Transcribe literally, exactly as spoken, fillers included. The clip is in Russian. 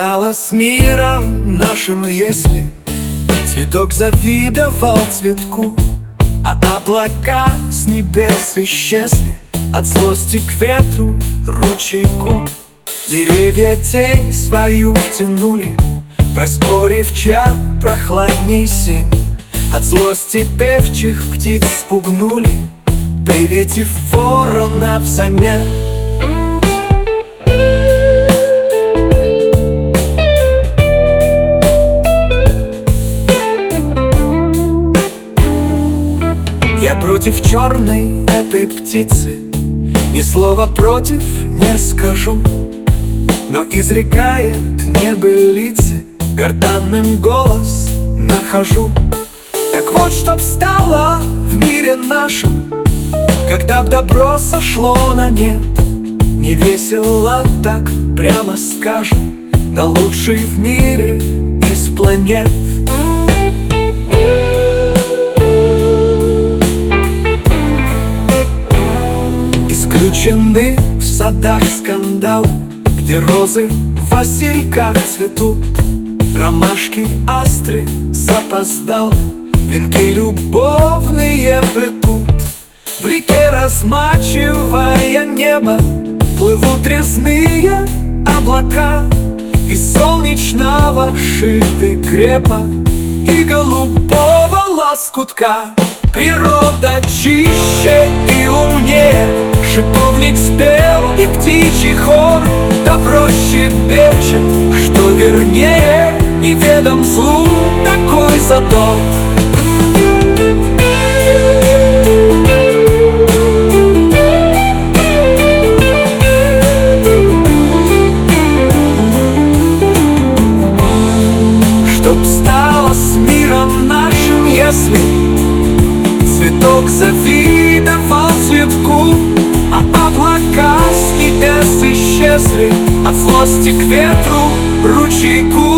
стало с миром нашим, если цветок завидовал цветку, а облака с небес исчезли от злости к ветру, ручейку? Деревья тень свою втянули, проспорив чар прохладней семь. От злости певчих птиц спугнули, приветив ворона взамен. Я против черной этой птицы ни слова против не скажу, но изрекая небылицы, гортанным голос нахожу. Так вот, чтоб стало в мире нашем, когда б добро сошло на нет, не весело так, прямо скажем, да лучший в мире из планет. Исключены в садах скандалы, где розы в васильках цветут, ромашки, астры запоздал, венки любовные плетут. В реке, размачивая небо, плывут резные облака, из солнечного шиты крепа и голубого лоскутка. Природа чище и умнее, шиповник спел и птичий хор, да проще печет, что вернее, неведом злу такой задор. Чтоб стало с миром нашим, если цветок завидовал цветку, а облака с небес исчезли от злости к ветру, ручейку?